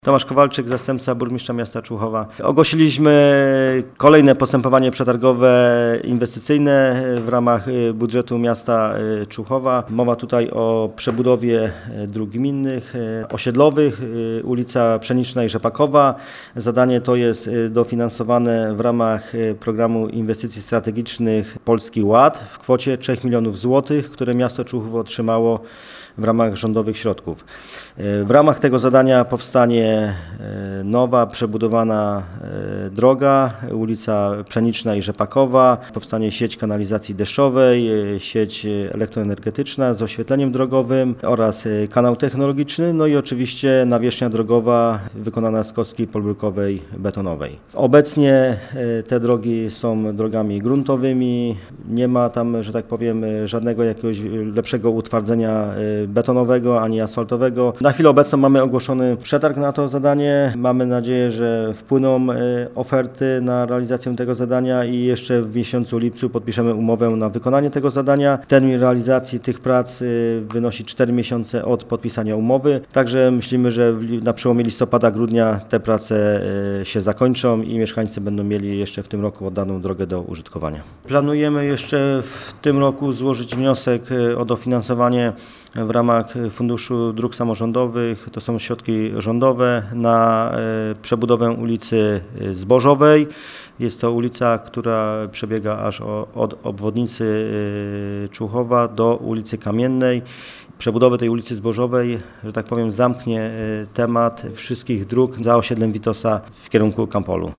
Tomasz Kowalczyk, zastępca burmistrza miasta Człuchowa. Ogłosiliśmy kolejne postępowanie przetargowe inwestycyjne w ramach budżetu miasta Człuchowa. Mowa tutaj o przebudowie dróg gminnych, osiedlowych, ulica Pszeniczna i Rzepakowa. Zadanie to jest dofinansowane w ramach programu inwestycji strategicznych Polski Ład w kwocie 3 milionów złotych, które miasto Człuchów otrzymało w ramach rządowych środków. W ramach tego zadania powstanie nowa, przebudowana droga, ulica Pszeniczna i Rzepakowa, powstanie sieć kanalizacji deszczowej, sieć elektroenergetyczna z oświetleniem drogowym oraz kanał technologiczny, no i oczywiście nawierzchnia drogowa wykonana z kostki polbrukowej betonowej. Obecnie te drogi są drogami gruntowymi, nie ma tam, że tak powiem, żadnego jakiegoś lepszego utwardzenia betonowego ani asfaltowego. Na chwilę obecną mamy ogłoszony przetarg na to zadanie. Mamy nadzieję, że wpłyną oferty na realizację tego zadania i jeszcze w miesiącu lipcu podpiszemy umowę na wykonanie tego zadania. Termin realizacji tych prac wynosi 4 miesiące od podpisania umowy. Także myślimy, że na przełomie listopada-grudnia te prace się zakończą i mieszkańcy będą mieli jeszcze w tym roku oddaną drogę do użytkowania. Planujemy jeszcze w tym roku złożyć wniosek o dofinansowanie w ramach Funduszu Dróg Samorządowych, to są środki rządowe, na przebudowę ulicy Zbożowej. Jest to ulica, która przebiega aż od obwodnicy Człuchowa do ulicy Kamiennej. Przebudowę tej ulicy Zbożowej, że tak powiem, zamknie temat wszystkich dróg za osiedlem Witosa w kierunku Kampolu.